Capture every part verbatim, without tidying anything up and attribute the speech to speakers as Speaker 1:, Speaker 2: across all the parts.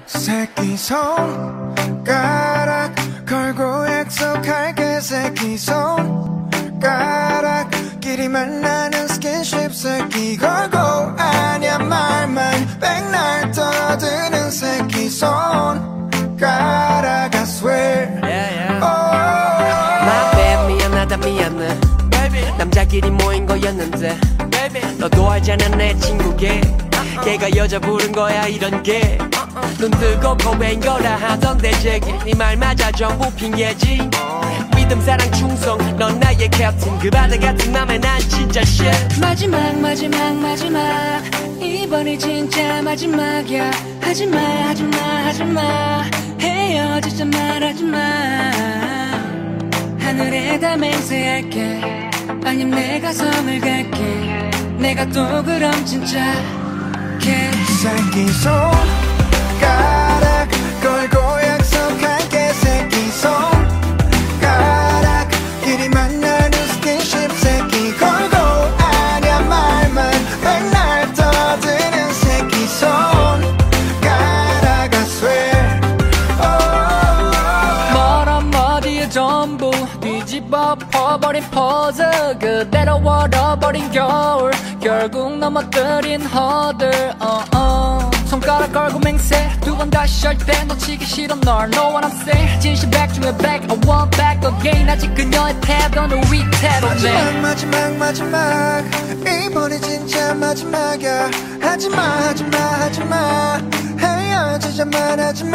Speaker 1: 새끼 손가락 걸고 약속할게. 새끼 손가락 끼리 만나는 스킨십. 새끼 걸고 아냐 말만 백날 떠드는 새끼 손가락. I swear
Speaker 2: yeah, yeah. oh. My bad 미안하다 미안해 baby. 남자끼리 모인 거였는데 baby. 너도 알잖아 내 친구게 걔가 여자 부른 거야 이런 게 눈 뜨고 고백인 거라 하던데 제길 네 말 맞아 전부 핑계지. 믿음 사랑 충성 넌 나의 캡틴 그 바다 같은 맘에 난 진짜 shit.
Speaker 3: 마지막 마지막 마지막 이번이 진짜 마지막이야. 하지마 하지마 하지마 헤어지자 말하지마. 하늘에다 맹세할게. 아님 내가 성을 갈게. 내가 또 그럼 진짜 걔
Speaker 1: 새끼 손가락 걸고 약속할게. 새끼 손가락 끼리 만나는 스킨십. 새끼 걸고 아냐 말만 맨날 떠드는 새끼 손가락. I swear oh.
Speaker 3: 멀어 머리에 전부 뒤집어 퍼버린 포즈. 그대로 얼어버린 겨울 결국 넘어뜨린 허들. uh, uh. 손가락 걸고 맹세 두 번 다시 절대 놓치기 싫어 널. Know what I'm saying. 진실 백 중에 백 I want back again. 아직 그녀의 태도는 위태롭네.
Speaker 1: 마지막 마지막 마지막 이번이 진짜 마지막이야. 하지마 하지마 하지마 헤어지자 말하지마.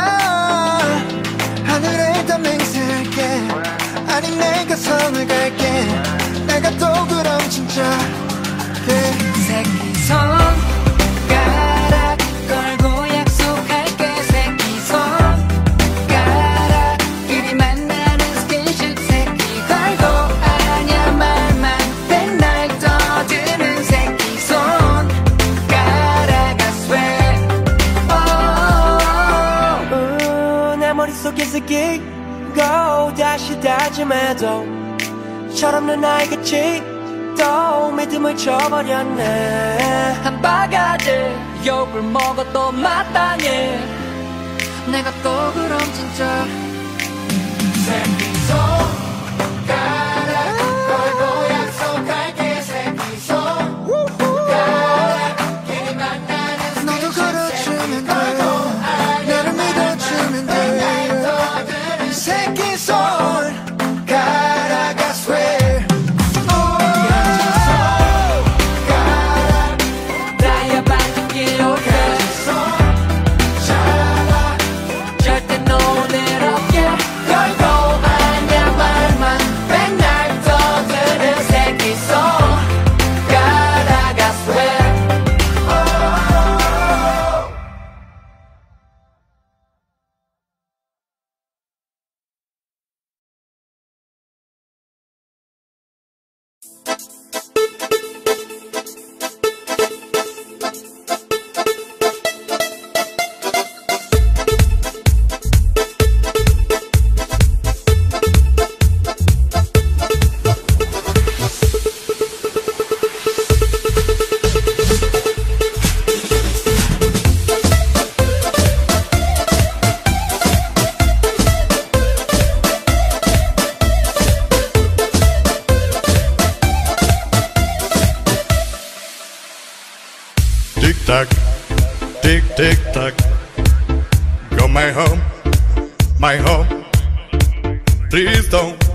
Speaker 1: 하늘에다 맹세할게. 아니 내가 성을 갈게. 내가 또 그럼 진짜 yeah.
Speaker 3: 새끼 손가락 걸고 약속할게. 새끼 손가락 끼리 만나는 스킨십. 새끼 걸고 아냐 말만 맨날 떠드는 새끼 손가락. I swear
Speaker 2: oh. 내 머릿속에 새끼고 다시 다짐해도 철없는 아이같이 또 믿음을 저버렸네.
Speaker 3: 한 바가지 욕을 먹어도 마땅해. 내가 또 그럼 진짜
Speaker 1: 새끼 손가락 걸고 약속할게. 새끼 손가락 끼리 만나는 너도 걸어주면 돼. 나를 믿어주면 돼. 새끼 손가락 I swear
Speaker 4: Tick tock, tick tick tock. Go my home, my home. Please don't